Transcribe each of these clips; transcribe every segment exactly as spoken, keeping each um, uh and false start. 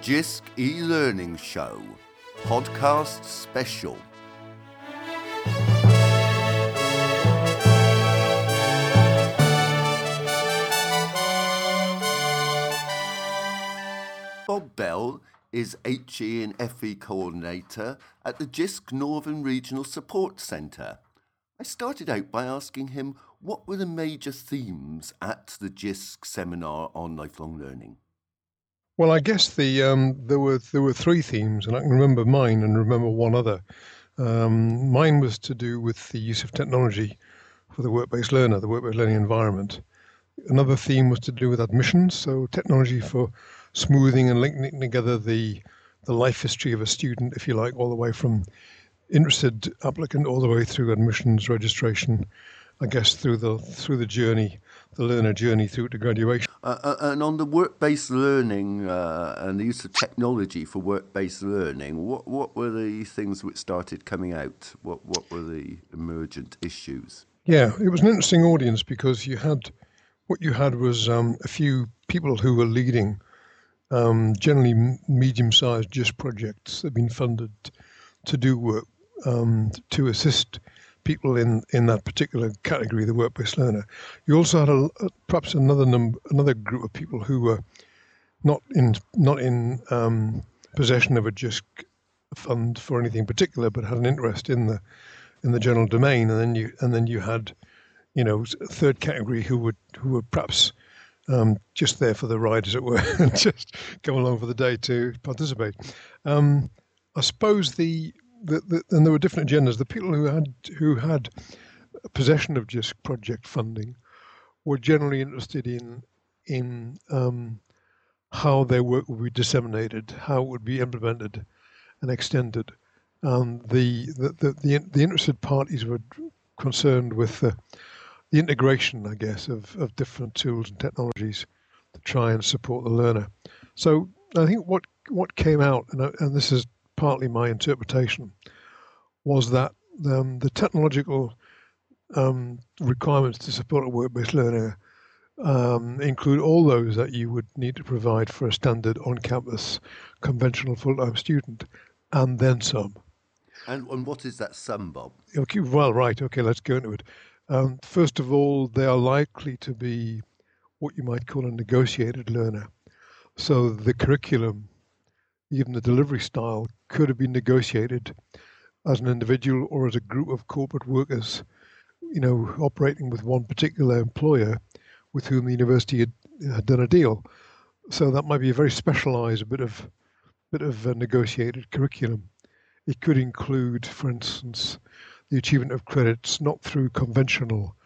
JISC e-learning show, podcast special. Bob Bell is H E and F E coordinator at the JISC Northern Regional Support Centre. I started out by asking him what were the major themes at the JISC seminar on lifelong learning. Well, I guess the um, there were there were three themes, and I can remember mine and remember one other. Um, mine was to do with the use of technology for the work-based learner, the work-based learning environment. Another theme was to do with admissions, so technology for smoothing and linking together the the life history of a student, if you like, all the way from interested applicant all the way through admissions registration, I guess through the through the journey, the learner journey through to graduation. Uh, and on the work-based learning uh, and the use of technology for work-based learning, what what were the things which started coming out? What what were the emergent issues? Yeah, it was an interesting audience because you had what you had was um, a few people who were leading um, generally medium-sized JISC projects that have been funded to do work um, to assist people in, in that particular category, the work-based learner. You also had a, a, perhaps another number, another group of people who were not in not in um, possession of a JISC fund for anything particular, but had an interest in the in the general domain. And then you and then you had, you know, a third category who would who were perhaps um, just there for the ride, as it were, and just come along for the day to participate. Um, I suppose the The, the, and there were different agendas. The people who had who had possession of JISC project funding were generally interested in in um, how their work would be disseminated, how it would be implemented and extended. Um, the, the, the the the interested parties were concerned with the, the integration, I guess, of, of different tools and technologies to try and support the learner. So I think what what came out, and, I, and this is partly my interpretation, was that um, the technological um, requirements to support a work-based learner um, include all those that you would need to provide for a standard on-campus conventional full-time student, and then some. And, and what is that sum, Bob? Okay, well, right, okay, let's go into it. Um, first of all, they are likely to be what you might call a negotiated learner. So the curriculum, even the delivery style, could have been negotiated as an individual or as a group of corporate workers, you know, operating with one particular employer with whom the university had, had done a deal. So that might be a very specialized bit of bit of a negotiated curriculum. It could include, for instance, the achievement of credits not through conventional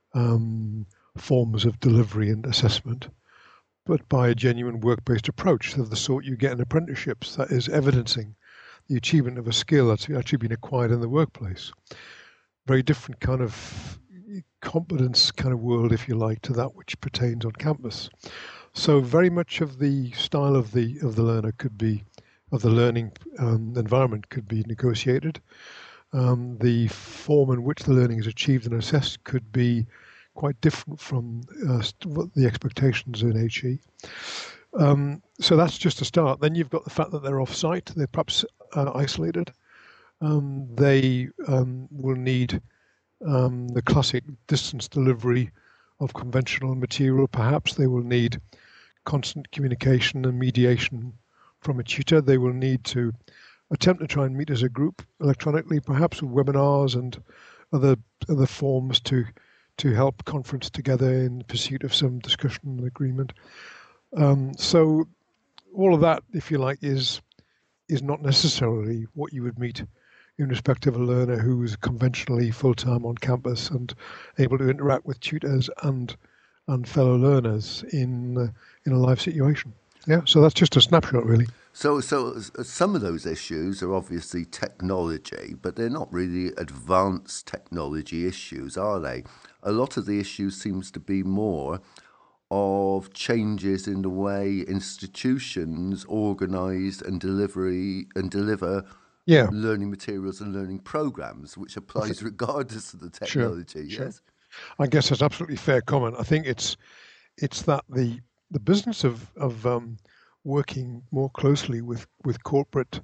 um, forms of delivery and assessment, but by a genuine work-based approach of the sort you get in apprenticeships, that is evidencing the achievement of a skill that's actually been acquired in the workplace. Very different kind of competence kind of world, if you like, to that which pertains on campus. So very much of the style of the of the learner could be, of the learning um, environment could be negotiated. Um, the form in which the learning is achieved and assessed could be quite different from uh, what the expectations in H E. Um, so that's just a start. Then you've got the fact that they're off-site, they're perhaps uh, isolated. Um, they um, will need um, the classic distance delivery of conventional material. Perhaps they will need constant communication and mediation from a tutor. They will need to attempt to try and meet as a group electronically, perhaps with webinars and other other forms to to help conference together in pursuit of some discussion and agreement. Um, so all of that, if you like, is is not necessarily what you would meet in respect of a learner who is conventionally full-time on campus and able to interact with tutors and and fellow learners in uh, in a live situation. Yeah, so that's just a snapshot, really. So, so some of those issues are obviously technology, but they're not really advanced technology issues, are they? A lot of the issues seems to be more of changes in the way institutions organise and delivery and deliver yeah. learning materials and learning programs, which applies think, regardless of the technology. Sure, yes, sure. I guess that's absolutely fair comment. I think it's it's that the the business of of um, working more closely with with corporate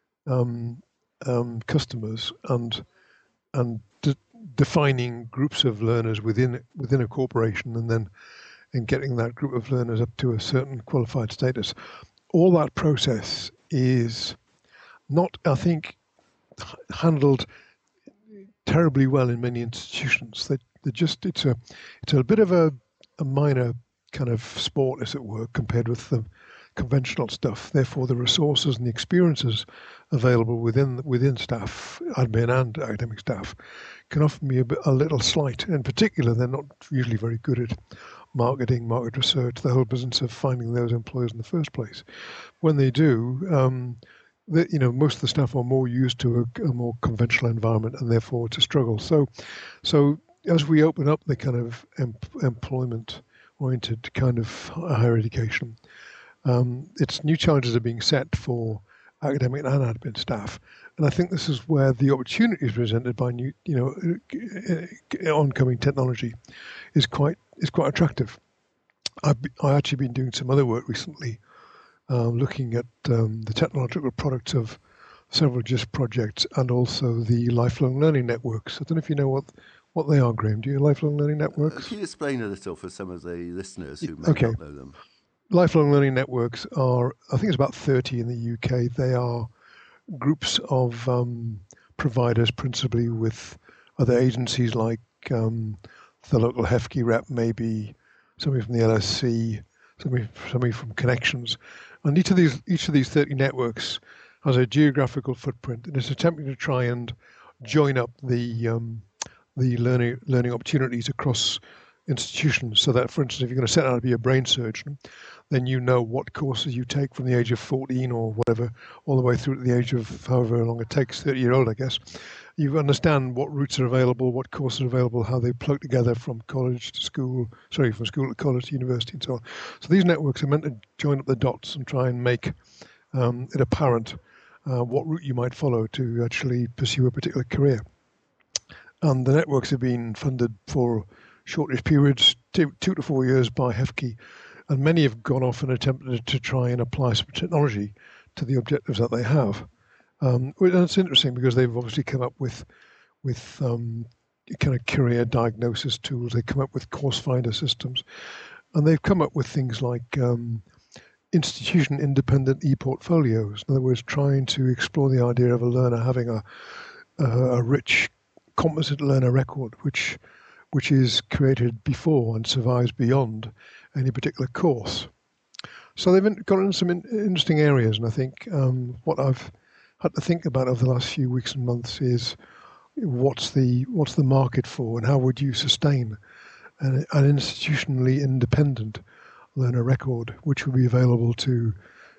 um, um, customers and and de- defining groups of learners within within a corporation, and then and getting that group of learners up to a certain qualified status. All that process is not, I think, h- handled terribly well in many institutions. They, they just it's a it's a bit of a, a minor kind of sport, as it were, compared with the conventional stuff. Therefore, the resources and the experiences available within within staff, admin and academic staff, can often be a, bit, a little slight. In particular, they're not usually very good at marketing, market research, the whole business of finding those employers in the first place. When they do, um, the, you know, most of the staff are more used to a, a more conventional environment, and therefore it's a struggle. So, so as we open up the kind of em- employment-oriented kind of higher education, um, it's new challenges are being set for academic and admin staff, and I think this is where the opportunities presented by new, you know, oncoming technology is quite is quite attractive. I've I actually been doing some other work recently, um, looking at um, the technological products of several G I S projects and also the lifelong learning networks. I don't know if you know what what they are, Graham. Do you know lifelong learning Uh, networks? can you explain a little for some of the listeners Y- who may Okay, not know them? lifelong learning networks are, I think it's about thirty in the U K. They are groups of um, providers, principally with other agencies like um, the local HEFCE rep, maybe somebody from the L S C, somebody, somebody from Connections. And each of these each of these thirty networks has a geographical footprint, and it's attempting to try and join up the um, the learning learning opportunities across institutions. So that, for instance, if you're going to set out to be a brain surgeon, then you know what courses you take from the age of fourteen or whatever, all the way through to the age of however long it takes, thirty year old, I guess. You understand what routes are available, what courses are available, how they plug together from college to school, sorry, from school to college to university and so on. So these networks are meant to join up the dots and try and make um, it apparent uh, what route you might follow to actually pursue a particular career. And the networks have been funded for shortish periods, two, two to four years by HEFCE, and many have gone off and attempted to try and apply some technology to the objectives that they have. Um, and it's interesting because they've obviously come up with with um, kind of career diagnosis tools. They come up with course finder systems, and they've come up with things like um, institution independent e-portfolios. In other words, trying to explore the idea of a learner having a, a, a rich composite learner record, which which is created before and survives beyond any particular course. So they've got into some in, interesting areas, and I think um, what I've had to think about over the last few weeks and months is what's the what's the market for, and how would you sustain an, an institutionally independent learner record, which will be available to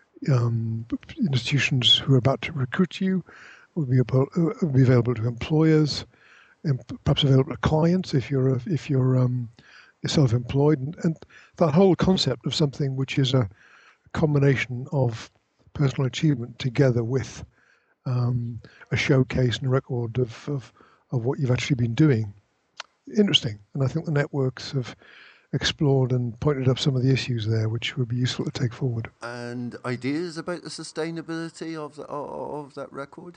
um, institutions who are about to recruit you, will be, able, uh, will be available to employers, and perhaps available to clients if you're a, if you're um, self-employed, and, and that whole concept of something which is a combination of personal achievement together with um, a showcase and a record of, of of what you've actually been doing. Interesting, and I think the networks have explored and pointed up some of the issues there, which would be useful to take forward. And ideas about the sustainability of the, of that record?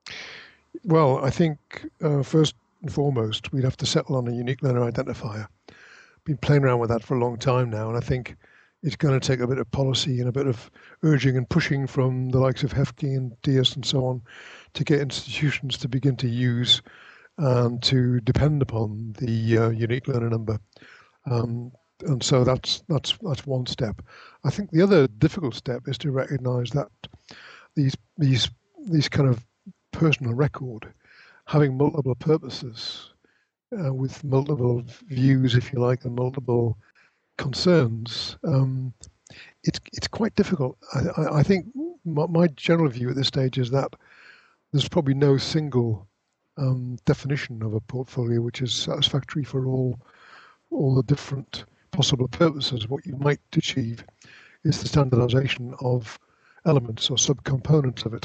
Well, I think uh, first and foremost, we'd have to settle on a unique learner identifier. Been playing around with that for a long time now, and I think it's going to take a bit of policy and a bit of urging and pushing from the likes of HEFCE and D I S and so on to get institutions to begin to use and to depend upon the uh, unique learner number. Um, and so that's that's that's one step. I think the other difficult step is to recognise that these these these kind of personal record having multiple purposes uh, with multiple views, if you like, and multiple concerns, um, it's it's quite difficult. I, I, I think my, my general view at this stage is that there's probably no single um, definition of a portfolio which is satisfactory for all all the different possible purposes. What you might achieve is the standardization of elements or subcomponents of it,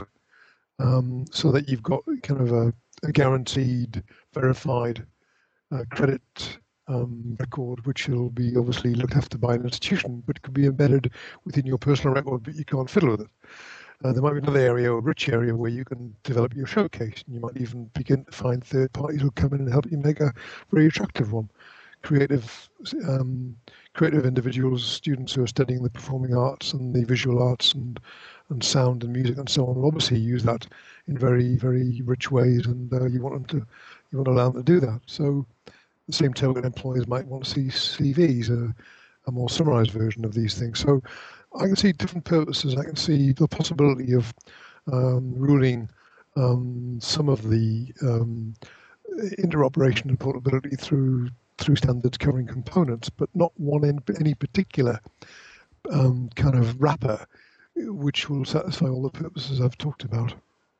um, so that you've got kind of a, a guaranteed, verified uh, credit um, record, which will be obviously looked after by an institution, but could be embedded within your personal record, but you can't fiddle with it. Uh, there might be another area, a rich area, where you can develop your showcase, and you might even begin to find third parties who come in and help you make a very attractive one. Creative, um, creative individuals, students who are studying the performing arts and the visual arts and and sound and music and so on, will obviously use that in very, very rich ways, and uh, you want them to, you want to allow them to do that. So, the same token, employers might want to see C Vs, a, a more summarized version of these things. So, I can see different purposes. I can see the possibility of um, ruling um, some of the um, interoperation and portability through through standards covering components, but not one in any particular um, kind of wrapper which will satisfy all the purposes I've talked about.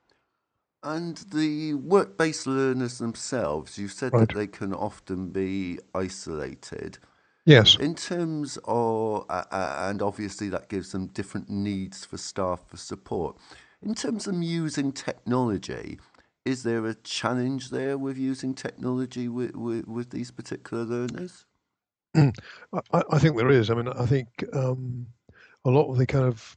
And the work-based learners themselves, you said Right. that they can often be isolated. Yes. In terms of, uh, uh, and obviously that gives them different needs for staff for support. In terms of using technology, is there a challenge there with using technology with, with, with these particular learners? I, I think there is. I mean, I think um, a lot of the kind of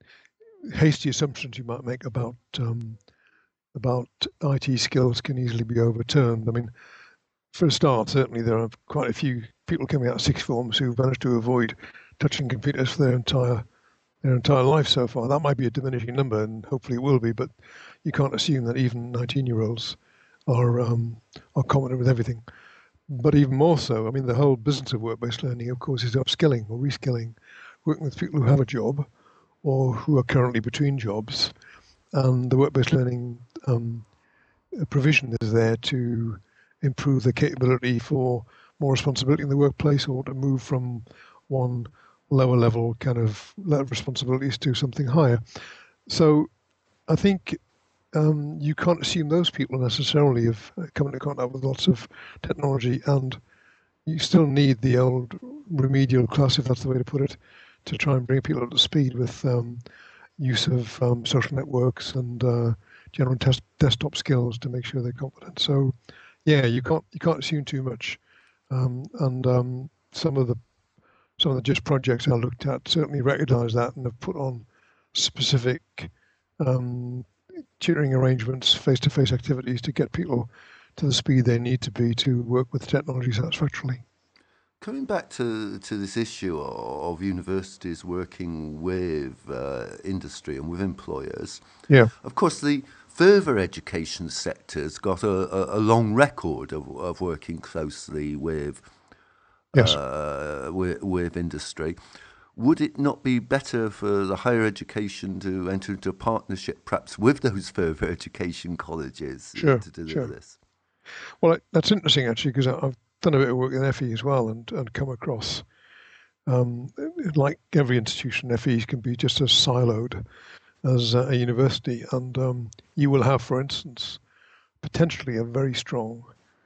hasty assumptions you might make about um, about I T skills can easily be overturned. I mean, for a start, certainly there are quite a few people coming out of sixth forms who've managed to avoid touching computers for their entire their entire life so far. That might be a diminishing number, and hopefully it will be. But you can't assume that even nineteen-year-olds are um, are competent with everything. But even more so, I mean, the whole business of work-based learning, of course, is upskilling or reskilling, working with people who have a job or who are currently between jobs. And the work-based learning um, provision is there to improve the capability for more responsibility in the workplace, or to move from one lower level kind of responsibilities to something higher. So I think um, you can't assume those people necessarily have come into contact with lots of technology, and you still need the old remedial class, if that's the way to put it, to try and bring people up to speed with um, use of um, social networks and uh, general test, desktop skills to make sure they're competent. So, yeah, you can't you can't assume too much. Um, and um, some of the some of the JISC projects I looked at certainly recognise that and have put on specific um, tutoring arrangements, face-to-face activities to get people to the speed they need to be to work with technology satisfactorily. Coming back to, to this issue of universities working with uh, industry and with employers, Yeah. of course, the further education sector's got a, a, a long record of, of working closely with, Yes. uh, with with industry. Would it not be better for the higher education to enter into a partnership, perhaps with those further education colleges, Sure. to deliver Sure. this? Well, that's interesting actually, because I've done a bit of work in F E as well, and, and come across, um, like every institution, F Es can be just as siloed as a university, and um, you will have, for instance, potentially a very strong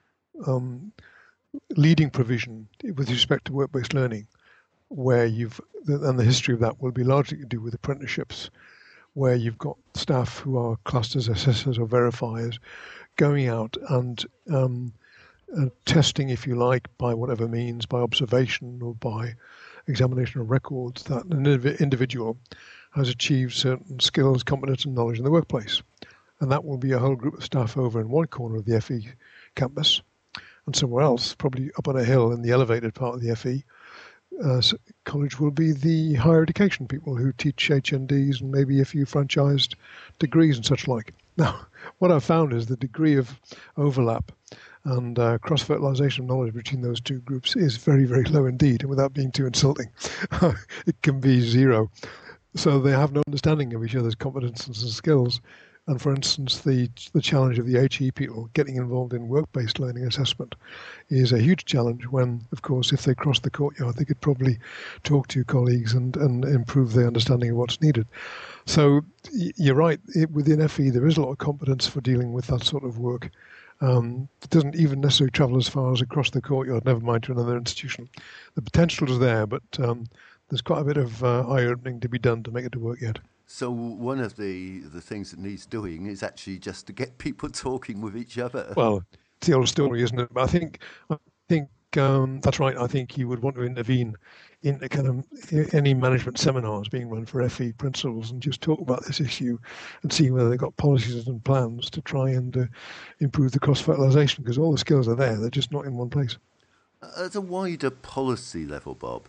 um, leading provision with respect to work-based learning, where you've, and the history of that will be largely to do with apprenticeships, where you've got staff who are classed as assessors or verifiers going out and um, uh, testing, if you like, by whatever means, by observation or by examination of records, that an indiv- individual has achieved certain skills, competence, and knowledge in the workplace. And that will be a whole group of staff over in one corner of the F E campus, and somewhere else, probably up on a hill in the elevated part of the F E uh, college, will be the higher education people who teach H N Ds and maybe a few franchised degrees and such like. Now, what I've found is the degree of overlap and uh, cross-fertilization of knowledge between those two groups is very, very low indeed, and without being too insulting, it can be zero. So they have no understanding of each other's competences and skills. And for instance, the the challenge of the H E people getting involved in work-based learning assessment is a huge challenge when, of course, if they cross the courtyard, they could probably talk to colleagues and, and improve their understanding of what's needed. So you're right, it, within F E, there is a lot of competence for dealing with that sort of work. Um, it doesn't even necessarily travel as far as across the courtyard, never mind to another institution. The potential is there, but um, there's quite a bit of uh, eye-opening to be done to make it to work yet. So one of the, the things that needs doing is actually just to get people talking with each other. Well, it's the old story, isn't it? But I think I think think um, that's right. I think you would want to intervene in the kind of any management seminars being run for F E principals and just talk about this issue and see whether they've got policies and plans to try and uh, improve the cross-fertilization, because all the skills are there. They're just not in one place. At a wider policy level, Bob,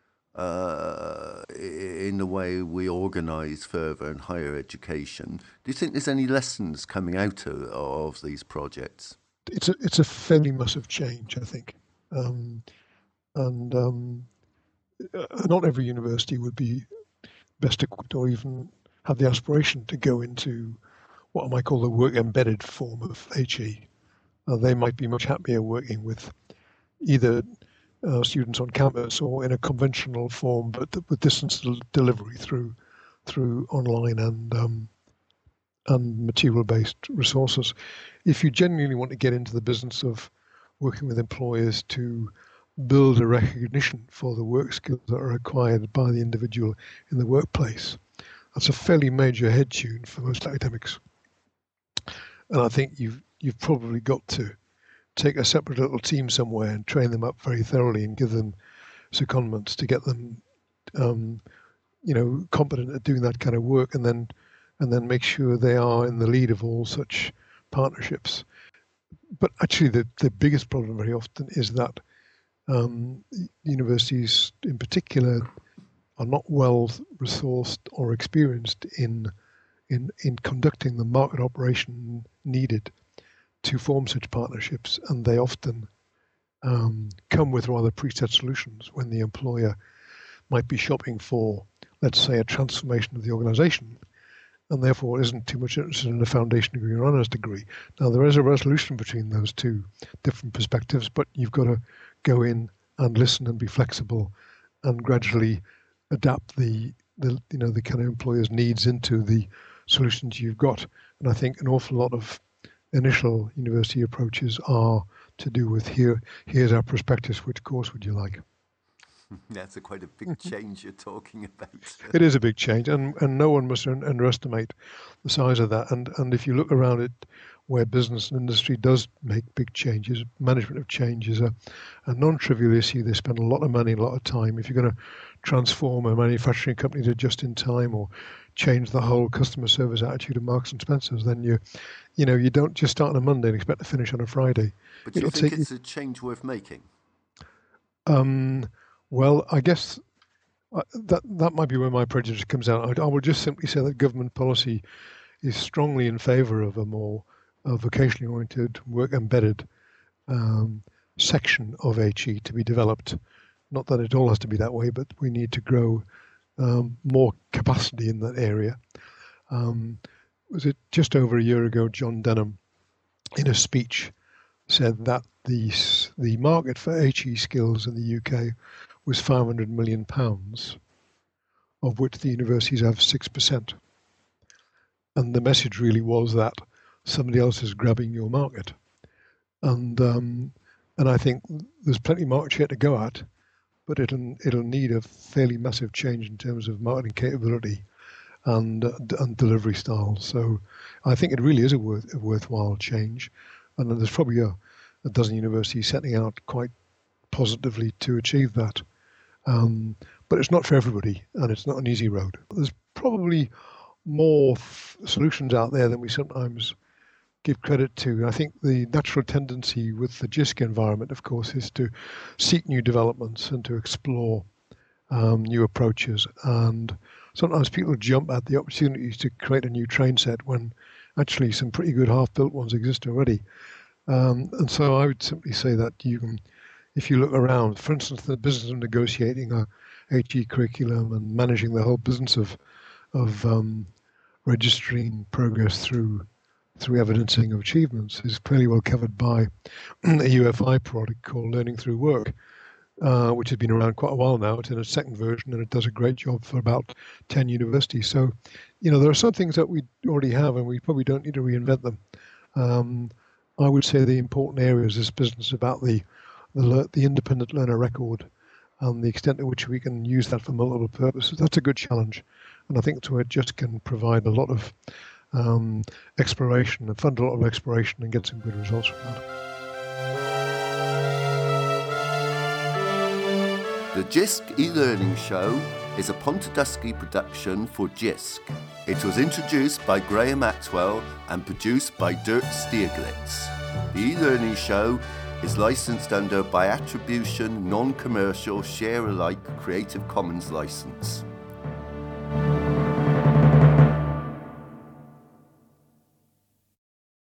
uh, in the way we organise further and higher education, do you think there's any lessons coming out of, of these projects? It's a it's a fairly massive change, I think, um, and um, not every university would be best equipped or even have the aspiration to go into what I might call the work embedded form of H E. Uh, they might be much happier working with either uh, students on campus or in a conventional form, but with distance delivery through through online and um, and material-based resources. If you genuinely want to get into the business of working with employers to build a recognition for the work skills that are acquired by the individual in the workplace, that's a fairly major head tune for most academics. And I think you've you've probably got to take a separate little team somewhere and train them up very thoroughly and give them secondments to get them, um, you know, competent at doing that kind of work, and then and then make sure they are in the lead of all such partnerships. But actually, the, the biggest problem very often is that um, universities in particular are not well resourced or experienced in, in, in conducting the market operation needed to form such partnerships, and they often um, come with rather preset solutions when the employer might be shopping for, let's say, a transformation of the organization, and therefore isn't too much interested in a foundation degree or honours degree. Now, there is a resolution between those two different perspectives, but you've got to go in and listen and be flexible and gradually adapt the, the you know, the kind of employer's needs into the solutions you've got. And I think an awful lot of initial university approaches are to do with here, here's our prospectus, which course would you like? That's a quite a big change you're talking about. It is a big change, and, and no one must un- underestimate the size of that. And and if you look around it, where business and industry does make big changes, management of change is a, a non-trivial issue. They spend a lot of money, a lot of time. If you're going to transform a manufacturing company to just in time, or change the whole customer service attitude of Marks and Spencer's, then you, you know, you don't just start on a Monday and expect to finish on a Friday. But do you think it's a change worth making? Um. Well, I guess uh, that that might be where my prejudice comes out. I, I would just simply say that government policy is strongly in favour of a more uh, vocationally oriented, work embedded um, section of H E to be developed. Not that it all has to be that way, but we need to grow um, more capacity in that area. Um, was it just over a year ago, John Denham, in a speech, said that the the market for H E skills in the U K was five hundred million pounds, of which the universities have six percent. And the message really was that somebody else is grabbing your market. And um, and I think there's plenty of market share to go at, but it'll it'll need a fairly massive change in terms of marketing capability and uh, and delivery style. So I think it really is a, worth, a worthwhile change, and there's probably a, a dozen universities setting out quite positively to achieve that. Um, but it's not for everybody, and it's not an easy road. There's probably more f- solutions out there than we sometimes give credit to. I think the natural tendency with the J I S C environment, of course, is to seek new developments and to explore um, new approaches. And sometimes people jump at the opportunities to create a new train set when actually some pretty good half-built ones exist already. Um, and so I would simply say that you can, if you look around, for instance, the business of negotiating a H E curriculum and managing the whole business of of um, registering progress through through evidencing of achievements is fairly well covered by a U F I product called Learning Through Work, uh, which has been around quite a while now. It's in a second version, and it does a great job for about ten universities. So, you know, there are some things that we already have, and we probably don't need to reinvent them. Um, I would say the important areas is business about the The, the independent learner record and the extent to which we can use that for multiple purposes. That's a good challenge. And I think that's where it just can provide a lot of um, exploration and fund a lot of exploration and get some good results from that. The JISC e-learning show is a Pontedusky production for JISC. It was introduced by Graham Atwell and produced by Dirk Stieglitz. The e-learning show is licensed under by attribution, non-commercial, share-alike Creative Commons license.